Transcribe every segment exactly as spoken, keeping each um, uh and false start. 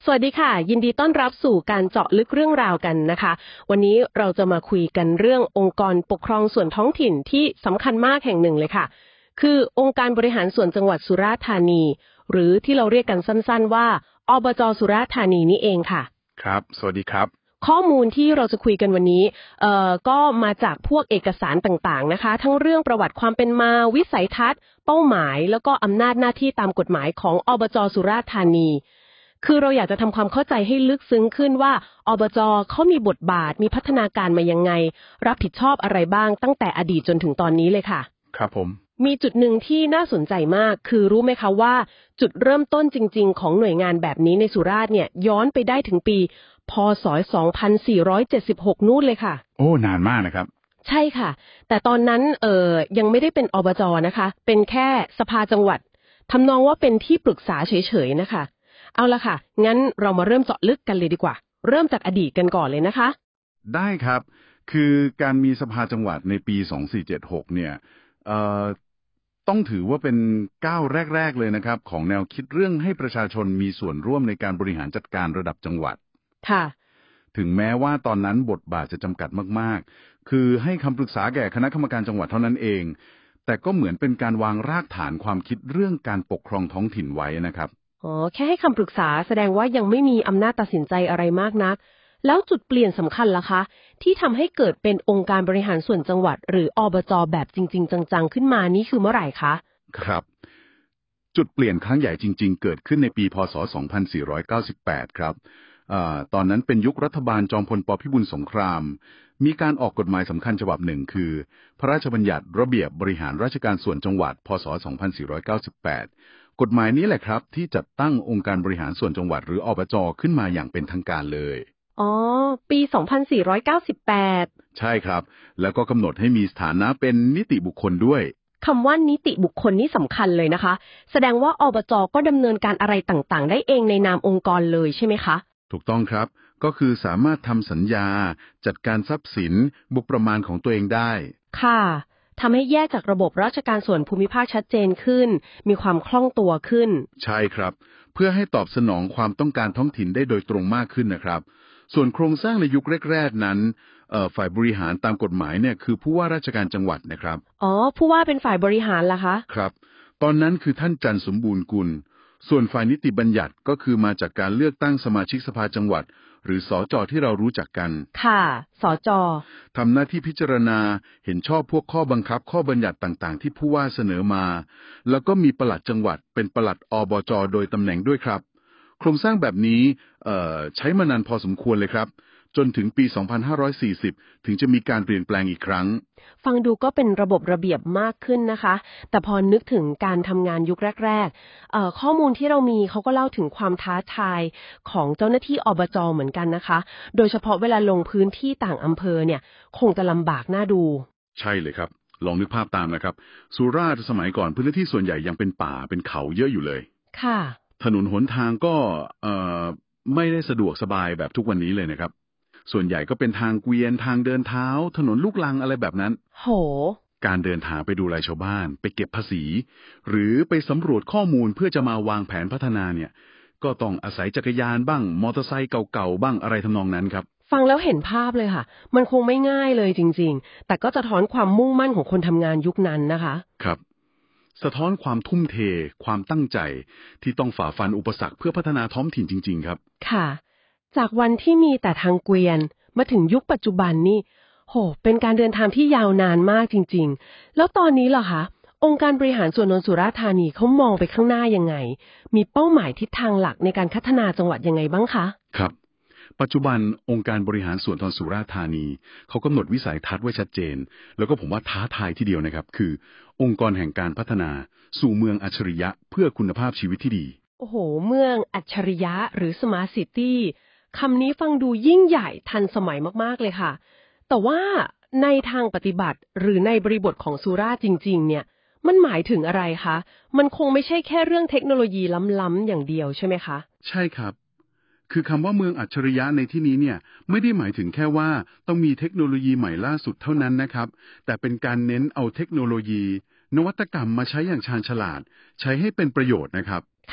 สวัสดีค่ะยินดีต้อนรับสู่การเจาะลึกเรื่องราวกันนะคะวันนี้เราจะมาคุยกันเรื่ององค์กรปกครองส่วนท้องถิ่นที่สำคัญมากแห่งหนึ่งเลยค่ะคือองค์การบริหารส่วนจังหวัดสุราษฎร์ธานีหรือที่เราเรียกกันสั้นๆว่าอบจ.สุราษฎร์ธานีนี่เองค่ะครับสวัสดีครับข้อมูลที่เราจะคุยกันวันนี้เอ่อก็มาจากพวกเอกสารต่างๆนะคะทั้งเรื่องประวัติความเป็นมาวิสัยทัศน์เป้าหมายแล้วก็อำนาจหน้าที่ตามกฎหมายของอบจ.สุราษฎร์ธานีคือเราอยากจะทำความเข้าใจให้ลึกซึ้งขึ้นว่าอบจ.เขามีบทบาทมีพัฒนาการมายังไงรับผิดชอบอะไรบ้างตั้งแต่อดีตจนถึงตอนนี้เลยค่ะครับผมมีจุดหนึ่งที่น่าสนใจมากคือรู้ไหมคะว่าจุดเริ่มต้นจริงๆของหน่วยงานแบบนี้ในสุราษฎร์เนี่ยย้อนไปได้ถึงปีพ.ศ. สองพันสี่ร้อยเจ็ดสิบหกนู่นเลยค่ะโอ้นานมากนะครับใช่ค่ะแต่ตอนนั้นเอ่อยังไม่ได้เป็นอบจ.นะคะเป็นแค่สภาจังหวัดทำนองว่าเป็นที่ปรึกษาเฉยๆนะคะเอาละค่ะงั้นเรามาเริ่มเจาะลึกกันเลยดีกว่าเริ่มจากอดีตกันก่อนเลยนะคะได้ครับคือการมีสภาจังหวัดในปีสองพันสี่ร้อยเจ็ดสิบหกเนี่ยเอ่อต้องถือว่าเป็นก้าวแรกๆเลยนะครับของแนวคิดเรื่องให้ประชาชนมีส่วนร่วมในการบริหารจัดการระดับจังหวัดค่ะถึงแม้ว่าตอนนั้นบทบาทจะจำกัดมากๆคือให้คำปรึกษาแก่คณะกรรมการจังหวัดเท่านั้นเองแต่ก็เหมือนเป็นการวางรากฐานความคิดเรื่องการปกครองท้องถิ่นไว้นะครับอ๋อแค่ให้คำปรึกษาแสดงว่ายังไม่มีอำนาจตัดสินใจอะไรมากนักแล้วจุดเปลี่ยนสำคัญล่ะคะที่ทำให้เกิดเป็นองค์การบริหารส่วนจังหวัดหรืออบจ.แบบจริงๆจังๆขึ้นมานี่คือเมื่อไหร่คะครับจุดเปลี่ยนครั้งใหญ่จริงๆเกิดขึ้นในปีพ.ศ. สองพันสี่ร้อยเก้าสิบแปดครับอ่าตอนนั้นเป็นยุครัฐบาลจอมพลป.พิบูลสงครามมีการออกกฎหมายสำคัญฉบับหนึ่งคือพระราชบัญญัติระเบียบบริหารราชการส่วนจังหวัดพ.ศ. สองพันสี่ร้อยเก้าสิบแปดกฎหมายนี้แหละครับที่จัดตั้งองค์การบริหารส่วนจังหวัดหรืออบจ.ขึ้นมาอย่างเป็นทางการเลยอ๋อปีสองพันสี่ร้อยเก้าสิบแปดใช่ครับแล้วก็กำหนดให้มีสถานะเป็นนิติบุคคลด้วยคำว่านิติบุคคลนี่สำคัญเลยนะคะแสดงว่าอบจ.ก็ดำเนินการอะไรต่างๆได้เองในนามองค์กรเลยใช่ไหมคะถูกต้องครับก็คือสามารถทำสัญญาจัดการทรัพย์สินบุประมาณของตัวเองได้ค่ะทำให้แยกจากระบบราชการส่วนภูมิภาคชัดเจนขึ้นมีความคล่องตัวขึ้นใช่ครับเพื่อให้ตอบสนองความต้องการท้องถิ่นได้โดยตรงมากขึ้นนะครับส่วนโครงสร้างในยุคแรกๆนั้นฝ่ายบริหารตามกฎหมายเนี่ยคือผู้ว่าราชการจังหวัดนะครับอ๋อผู้ว่าเป็นฝ่ายบริหารล่ะคะครับตอนนั้นคือท่านจันทร์สมบูรณ์กุลส่วนฝ่ายนิติบัญญัติก็คือมาจากการเลือกตั้งสมาชิกสภาจังหวัดหรือสจ.ที่เรารู้จักกันค่ะสจ. ทำหน้าที่พิจารณาเห็นชอบพวกข้อบังคับข้อบัญญัติต่างๆที่ผู้ว่าเสนอมาแล้วก็มีปลัดจังหวัดเป็นปลัดอบจ.โดยตำแหน่งด้วยครับโครงสร้างแบบนี้ใช้มานานพอสมควรเลยครับจนถึงปีสองพันห้าร้อยสี่สิบถึงจะมีการเปลี่ยนแปลงอีกครั้งฟังดูก็เป็นระบบระเบียบมากขึ้นนะคะแต่พอนึกถึงการทำงานยุคแรกๆข้อมูลที่เรามีเขาก็เล่าถึงความท้าทายของเจ้าหน้าที่อบจ.เหมือนกันนะคะโดยเฉพาะเวลาลงพื้นที่ต่างอำเภอเนี่ยคงจะลำบากน่าดูใช่เลยครับลองนึกภาพตามนะครับสุราษฎร์สมัยก่อนพื้นที่ส่วนใหญ่ยังเป็นป่าเป็นเขาเยอะอยู่เลยค่ะถนนหนทางก็เอ่อไม่ได้สะดวกสบายแบบทุกวันนี้เลยนะครับส่วนใหญ่ก็เป็นทางเกวียนทางเดินเท้าถนนลูกรังอะไรแบบนั้นโหการเดินทางไปดูแลชาวบ้านไปเก็บภาษีหรือไปสำรวจข้อมูลเพื่อจะมาวางแผนพัฒนาเนี่ยก็ต้องอาศัยจักรยานบ้างมอเตอร์ไซค์เก่าๆบ้างอะไรทำนองนั้นครับฟังแล้วเห็นภาพเลยค่ะมันคงไม่ง่ายเลยจริงๆแต่ก็จะท้อนความมุ่งมั่นของคนทำงานยุคนั้นนะคะครับสะท้อนความทุ่มเทความตั้งใจที่ต้องฝ่าฟันอุปสรรคเพื่อพัฒนาท้องถิ่นจริงๆครับค่ะจากวันที่มีแต่ทางเกวียนมาถึงยุคปัจจุบันนี่โหเป็นการเดินทางที่ยาวนานมากจริงๆแล้วตอนนี้ล่ะคะองค์การบริหารส่วนนนสุราษฎร์ธานีเขามองไปข้างหน้ายังไงมีเป้าหมายทิศทางหลักในการพัฒนาจังหวัดยังไงบ้างคะครับปัจจุบันองค์การบริหารส่วนตนสุราษฎร์ธานีเขากำหนดวิสัยทัศน์ไว้ชัดเจนแล้วก็ผมว่าท้าทายทีเดียวนะครับคือองค์กรแห่งการพัฒนาสู่เมืองอัจฉริยะเพื่อคุณภาพชีวิตที่ดีโอ้โหเมืองอัจฉริยะหรือ Smart City คำนี้ฟังดูยิ่งใหญ่ทันสมัยมากๆเลยค่ะแต่ว่าในทางปฏิบัติหรือในบริบทของสุราษฎร์จริงๆเนี่ยมันหมายถึงอะไรคะมันคงไม่ใช่แค่เรื่องเทคโนโลยีล้ำๆอย่างเดียวใช่ไหมคะใช่ครับคือคำว่าเมืองอัจฉริยะในที่นี้เนี่ยไม่ได้หมายถึงแค่ว่าต้องมีเทคโนโลยีใหม่ล่าสุดเท่านั้นนะครับแต่เป็นการเน้นเอาเทคโนโลยีนวัตกรรมมาใช้อย่างชาญฉลาดใช้ให้เป็นประโยชน์นะครับค่ะ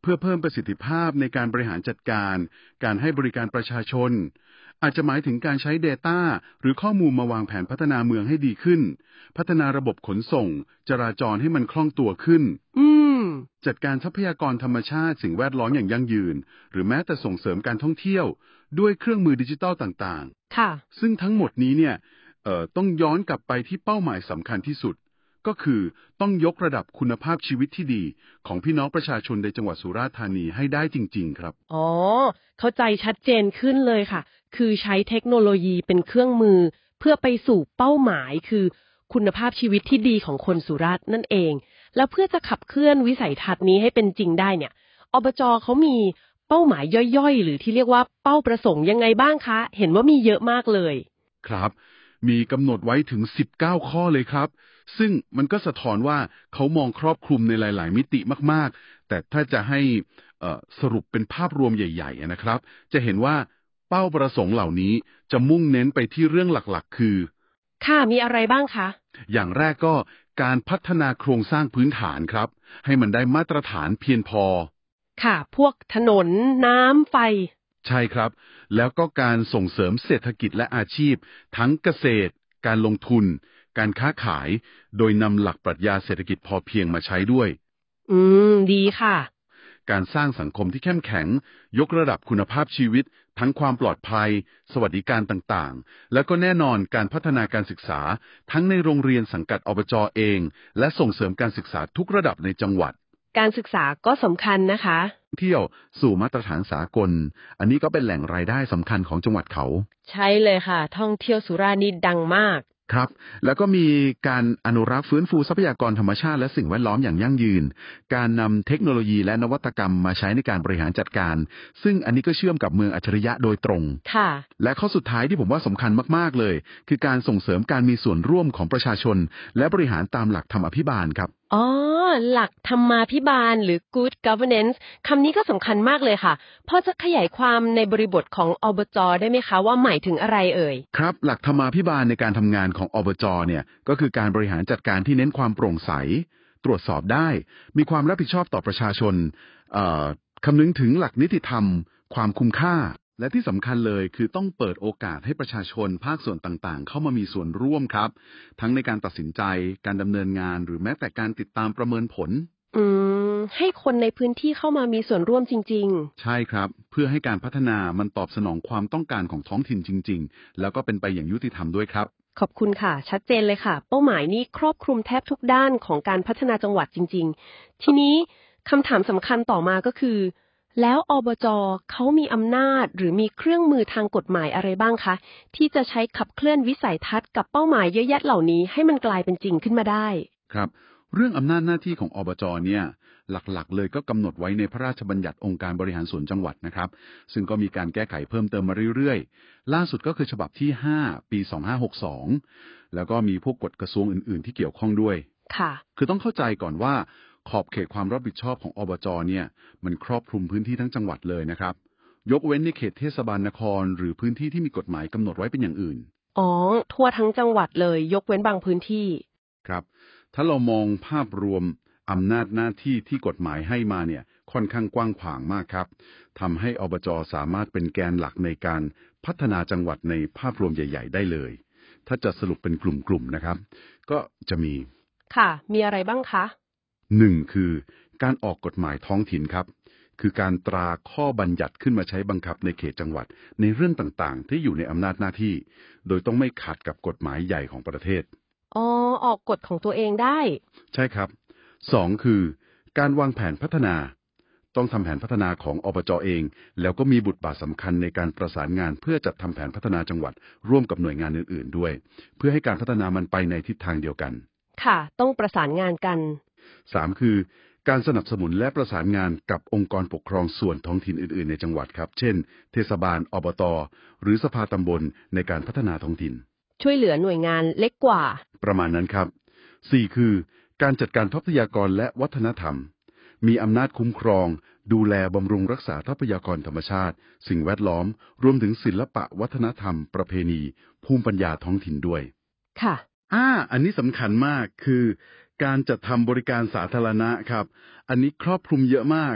เพื่อเพิ่มประสิทธิภาพในการบริหารจัดการการให้บริการประชาชนอาจจะหมายถึงการใช้ Data หรือข้อมูลมาวางแผนพัฒนาเมืองให้ดีขึ้นพัฒนาระบบขนส่งจราจรให้มันคล่องตัวขึ้นอืมจัดการทรัพยากรธรรมชาติสิ่งแวดล้อมอย่างยั่งยืนหรือแม้แต่ส่งเสริมการท่องเที่ยวด้วยเครื่องมือดิจิทัลต่างๆค่ะซึ่งทั้งหมดนี้เนี่ยเอ่อต้องย้อนกลับไปที่เป้าหมายสำคัญที่สุดก็คือต้องยกระดับคุณภาพชีวิตที่ดีของพี่น้องประชาชนในจังหวัดสุราษฎร์ธานีให้ได้จริงๆครับอ๋อเข้าใจชัดเจนขึ้นเลยค่ะคือใช้เทคโนโลยีเป็นเครื่องมือเพื่อไปสู่เป้าหมายคือคุณภาพชีวิตที่ดีของคนสุราษฎร์นั่นเองแล้วเพื่อจะขับเคลื่อนวิสัยทัศน์นี้ให้เป็นจริงได้เนี่ยอบจเขามีเป้าหมายย่อยๆหรือที่เรียกว่าเป้าประสงค์ยังไงบ้างคะเห็นว่ามีเยอะมากเลยครับมีกำหนดไว้ถึงสิบเก้าข้อเลยครับซึ่งมันก็สะท้อนว่าเขามองครอบคลุมในหลายๆมิติมากๆแต่ถ้าจะให้สรุปเป็นภาพรวมใหญ่ๆนะครับจะเห็นว่าเป้าประสงค์เหล่านี้จะมุ่งเน้นไปที่เรื่องหลักๆคือค่ะมีอะไรบ้างคะอย่างแรกก็การพัฒนาโครงสร้างพื้นฐานครับให้มันได้มาตรฐานเพียงพอค่ะพวกถนนน้ำไฟใช่ครับแล้วก็การส่งเสริมเศรษฐกิจและอาชีพทั้งเกษตรการลงทุนการค้าขายโดยนำหลักปรัชญาเศรษฐกิจพอเพียงมาใช้ด้วยอืมดีค่ะการสร้างสังคมที่เข้มแข็งยกระดับคุณภาพชีวิตทั้งความปลอดภัยสวัสดิการต่างๆแล้วก็แน่นอนการพัฒนาการศึกษาทั้งในโรงเรียนสังกัดอบจ.เองและส่งเสริมการศึกษาทุกระดับในจังหวัดการศึกษาก็สำคัญนะคะเที่ยวสู่มาตรฐานสากลอันนี้ก็เป็นแหล่งรายได้สำคัญของจังหวัดเขาใช่เลยค่ะท่องเที่ยวสุราษฎร์นี่ดังมากครับแล้วก็มีการอนุรักษ์ฟื้นฟูทรัพยากรธรรมชาติและสิ่งแวดล้อมอย่างยั่งยืนการนำเทคโนโลยีและนวัตกรรมมาใช้ในการบริหารจัดการซึ่งอันนี้ก็เชื่อมกับเมืองอัจฉริยะโดยตรงค่ะและข้อสุดท้ายที่ผมว่าสำคัญมากๆเลยคือการส่งเสริมการมีส่วนร่วมของประชาชนและบริหารตามหลักธรรมอภิบาลครับอ๋อหลักธรรมาภิบาลหรือ good governance คำนี้ก็สำคัญมากเลยค่ะพอจะขยายความในบริบทของอบจ.ได้ไหมคะว่าหมายถึงอะไรเอ่ยครับหลักธรรมาภิบาลในการทำงานของอบจ.เนี่ยก็คือการบริหารจัดการที่เน้นความโปร่งใสตรวจสอบได้มีความรับผิดชอบต่อประชาชนคำนึงถึงหลักนิติธรรมความคุ้มค่าและที่สำคัญเลยคือต้องเปิดโอกาสให้ประชาชนภาคส่วนต่างๆเข้ามามีส่วนร่วมครับทั้งในการตัดสินใจการดำเนินงานหรือแม้แต่การติดตามประเมินผลอืมให้คนในพื้นที่เข้ามามีส่วนร่วมจริงๆใช่ครับเพื่อให้การพัฒนามันตอบสนองความต้องการของท้องถิ่นจริงๆแล้วก็เป็นไปอย่างยุติธรรมด้วยครับขอบคุณค่ะชัดเจนเลยค่ะเป้าหมายนี้ครอบคลุมแทบทุกด้านของการพัฒนาจังหวัดจริงๆทีนี้คำถามสำคัญต่อมาก็คือแล้วอบจ.เขามีอำนาจหรือมีเครื่องมือทางกฎหมายอะไรบ้างคะที่จะใช้ขับเคลื่อนวิสัยทัศน์กับเป้าหมายเยอะแยะเหล่านี้ให้มันกลายเป็นจริงขึ้นมาได้ครับเรื่องอำนาจหน้าที่ของอบจ.เนี่ยหลักๆเลยก็กำหนดไว้ในพระราชบัญญัติองค์การบริหารส่วนจังหวัดนะครับซึ่งก็มีการแก้ไขเพิ่มเติมมาเรื่อยๆล่าสุดก็คือฉบับที่ห้าปีสองพันห้าร้อยหกสิบสองแล้วก็มีพวกกฎกระทรวงอื่นๆที่เกี่ยวข้องด้วยค่ะคือต้องเข้าใจก่อนว่าขอบเขตความรับผิดชอบของอบจ.เนี่ยมันครอบคลุมพื้นที่ทั้งจังหวัดเลยนะครับยกเว้นในเขตเทศบาลนครหรือพื้นที่ที่มีกฎหมายกำหนดไว้เป็นอย่างอื่นอ๋อทั่วทั้งจังหวัดเลยยกเว้นบางพื้นที่ครับถ้าเรามองภาพรวมอำนาจหน้าที่ที่กฎหมายให้มาเนี่ยค่อนข้างกว้างขวางมากครับทำให้อบจ.สามารถเป็นแกนหลักในการพัฒนาจังหวัดในภาพรวมใหญ่ๆได้เลยถ้าจะสรุปเป็นกลุ่มๆนะครับก็จะมีค่ะมีอะไรบ้างคะหนึ่งคือการออกกฎหมายท้องถิ่นครับคือการตราข้อบัญญัติขึ้นมาใช้บังคับในเขตจังหวัดในเรื่องต่างๆที่อยู่ในอำนาจหน้าที่โดยต้องไม่ขัดกับกฎหมายใหญ่ของประเทศอ๋อออกกฎของตัวเองได้ใช่ครับสองคือการวางแผนพัฒนาต้องทำแผนพัฒนาของอบจ.เองแล้วก็มีบทบาทสำคัญในการประสานงานเพื่อจัดทำแผนพัฒนาจังหวัดร่วมกับหน่วยงานอื่นๆด้วยเพื่อให้การพัฒนามันไปในทิศทางเดียวกันค่ะต้องประสานงานกันสามคือการสนับสนุนและประสานงานกับองค์กรปกครองส่วนท้องถิ่นอื่นๆในจังหวัดครับเช่นเทศบาลอบต.หรือสภาตำบลในการพัฒนาท้องถิ่นช่วยเหลือหน่วยงานเล็กกว่าประมาณนั้นครับสี่คือการจัดการทรัพยากรและวัฒนธรรมมีอำนาจคุ้มครองดูแลบำรุงรักษาทรัพยากรธรรมชาติสิ่งแวดล้อมรวมถึงศิลปะวัฒนธรรมประเพณีภูมิปัญญาท้องถิ่นด้วยค่ะอ่าอันนี้สำคัญมากคือการจัดทำบริการสาธารณะครับอันนี้ครอบคลุมเยอะมาก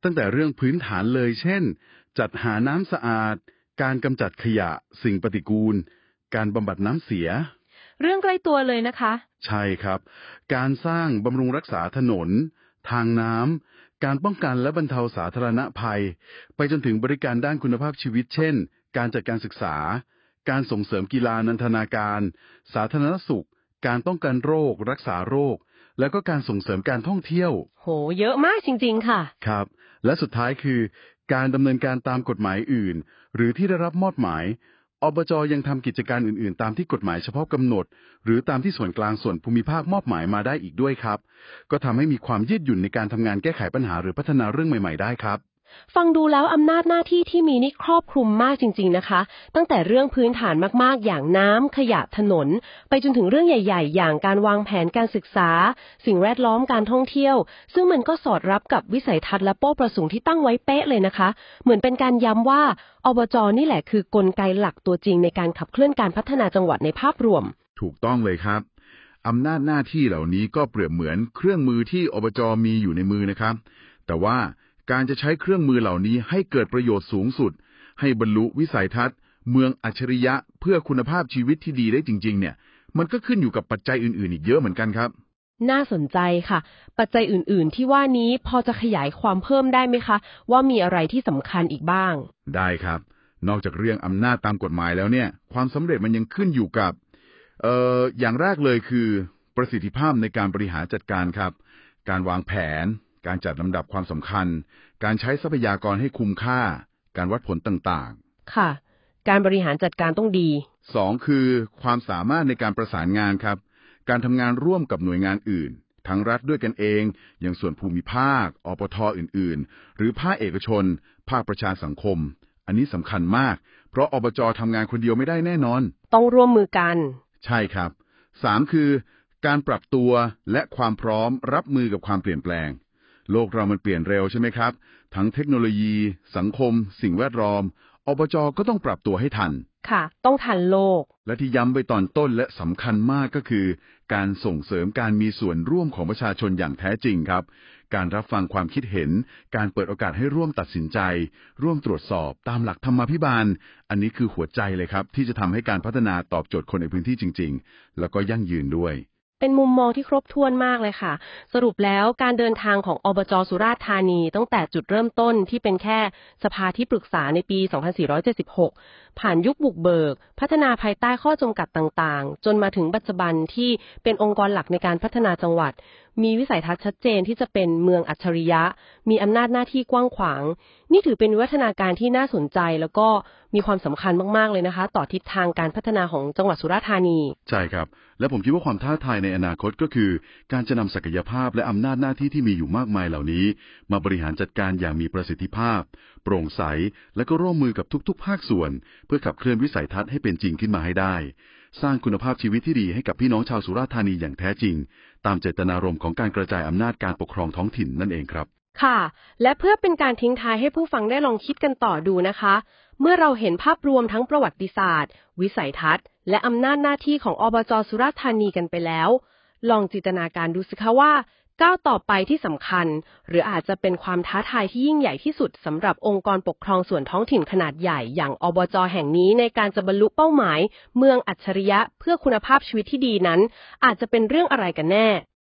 ตั้งแต่เรื่องพื้นฐานเลยเช่นจัดหาน้ำสะอาดการกำจัดขยะสิ่งปฏิกูลการบำบัดน้ำเสียเรื่องใกล้ตัวเลยนะคะใช่ครับการสร้างบำรุงรักษาถนนทางน้ำการป้องกันและบรรเทาสาธารณภัยไปจนถึงบริการด้านคุณภาพชีวิตเช่นการจัดการศึกษาการส่งเสริมกีฬานันทนาการสาธารณสุขการป้องกันโรครักษาโรคแล้วก็การส่งเสริมการท่องเที่ยวโหเยอะมากจริงๆค่ะครับและสุดท้ายคือการดำเนินการตามกฎหมายอื่นหรือที่ได้รับมอบหมายอบจ.ยังทำกิจการอื่นๆตามที่กฎหมายเฉพาะกำหนดหรือตามที่ส่วนกลางส่วนภูมิภาคมอบหมายมาได้อีกด้วยครับก็ทำให้มีความยืดหยุ่นในการทำงานแก้ไขปัญหาหรือพัฒนาเรื่องใหม่ๆได้ครับฟังดูแล้วอำนาจหน้าที่ที่มีนี่ครอบคลุมมากจริงๆนะคะตั้งแต่เรื่องพื้นฐานมากๆอย่างน้ำขยะถนนไปจนถึงเรื่องใหญ่ๆอย่างการวางแผนการศึกษาสิ่งแวดล้อมการท่องเที่ยวซึ่งมันก็สอดรับกับวิสัยทัศน์และเป้าประสงค์ที่ตั้งไว้เป๊ะเลยนะคะเหมือนเป็นการย้ำว่าอบจ.นี่แหละคือกลไกหลักตัวจริงในการขับเคลื่อนการพัฒนาจังหวัดในภาพรวมถูกต้องเลยครับอำนาจหน้าที่เหล่านี้ก็เปรียบเหมือนเครื่องมือที่อบจ.มีอยู่ในมือนะครับแต่ว่าการจะใช้เครื่องมือเหล่านี้ให้เกิดประโยชน์สูงสุดให้บรรลุวิสัยทัศน์เมืองอัจฉริยะเพื่อคุณภาพชีวิตที่ดีได้จริงๆเนี่ยมันก็ขึ้นอยู่กับปัจจัยอื่นๆอีกเยอะเหมือนกันครับน่าสนใจค่ะปัจจัยอื่นๆที่ว่านี้พอจะขยายความเพิ่มได้ไหมคะว่ามีอะไรที่สำคัญอีกบ้างได้ครับนอกจากเรื่องอำนาจตามกฎหมายแล้วเนี่ยความสำเร็จมันยังขึ้นอยู่กับเอ่ออย่างแรกเลยคือประสิทธิภาพในการบริหารจัดการครับการวางแผนการจัดลำดับความสำคัญการใช้ทรัพยากรให้คุ้มค่าการวัดผลต่างๆค่ะการบริหารจัดการต้องดีสองคือความสามารถในการประสานงานครับการทำงานร่วมกับหน่วยงานอื่นทั้งรัฐด้วยกันเองอย่างส่วนภูมิภาคอปทอื่นๆหรือภาคเอกชนภาคประชาสังคมอันนี้สำคัญมากเพราะอบจ.ทำงานคนเดียวไม่ได้แน่นอนต้องร่วมมือกันใช่ครับสามคือการปรับตัวและความพร้อมรับมือกับความเปลี่ยนแปลงโลกเรามันเปลี่ยนเร็วใช่ไหมครับทั้งเทคโนโลยีสังคมสิ่งแวดล้อมอบจ.ก็ต้องปรับตัวให้ทันค่ะต้องทันโลกและที่ย้ำไปตอนต้นและสำคัญมากก็คือการส่งเสริมการมีส่วนร่วมของประชาชนอย่างแท้จริงครับการรับฟังความคิดเห็นการเปิดโอกาสให้ร่วมตัดสินใจร่วมตรวจสอบตามหลักธรรมาภิบาลอันนี้คือหัวใจเลยครับที่จะทำให้การพัฒนาตอบโจทย์คนในพื้นที่จริงๆแล้วก็ยั่งยืนด้วยเป็นมุมมองที่ครบถ้วนมากเลยค่ะสรุปแล้วการเดินทางของอบจ.สุราษฎร์ธานีตั้งแต่จุดเริ่มต้นที่เป็นแค่สภาที่ปรึกษาในปี สองพันสี่ร้อยเจ็ดสิบหก ผ่านยุคบุกเบิกพัฒนาภายใต้ข้อจำกัดต่างๆจนมาถึงปัจจุบันที่เป็นองค์กรหลักในการพัฒนาจังหวัดมีวิสัยทัศน์ชัดเจนที่จะเป็นเมืองอัจฉริยะมีอำนาจหน้าที่กว้างขวางนี่ถือเป็นวิวัฒนาการที่น่าสนใจแล้วก็มีความสำคัญมากๆเลยนะคะต่อทิศทางการพัฒนาของจังหวัดสุราษฎร์ธานีใช่ครับและผมคิดว่าความท้าทายในอนาคตก็คือการจะนำศักยภาพและอำนาจหน้าที่ที่มีอยู่มากมายเหล่านี้มาบริหารจัดการอย่างมีประสิทธิภาพโปร่งใสและก็ร่วมมือกับทุกๆภาคส่วนเพื่อขับเคลื่อนวิสัยทัศน์ให้เป็นจริงขึ้นมาให้ได้สร้างคุณภาพชีวิตที่ดีให้กับพี่น้องชาวสุราษฎร์ธานีอย่างแท้จริงตามเจตนารมณ์ของการกระจายอำนาจการปกครองท้องถิ่นนั่นเองครับค่ะและเพื่อเป็นการทิ้งท้ายให้ผู้ฟังได้ลองคิดกันต่อดูนะคะเมื่อเราเห็นภาพรวมทั้งประวัติศาสตร์วิสัยทัศน์และอำนาจหน้าที่ของอบจ.สุราษฎร์ธานีกันไปแล้วลองจินตนาการดูสิคะว่าก้าวต่อไปที่สำคัญหรืออาจจะเป็นความท้าทายที่ยิ่งใหญ่ที่สุดสำหรับองค์กรปกครองส่วนท้องถิ่นขนาดใหญ่อย่างอบจ.แห่งนี้ในการจะบรรลุเป้าหมายเมืองอัจฉริยะเพื่อคุณภาพชีวิตที่ดีนั้นอาจจะเป็นเรื่องอะไรกันแน่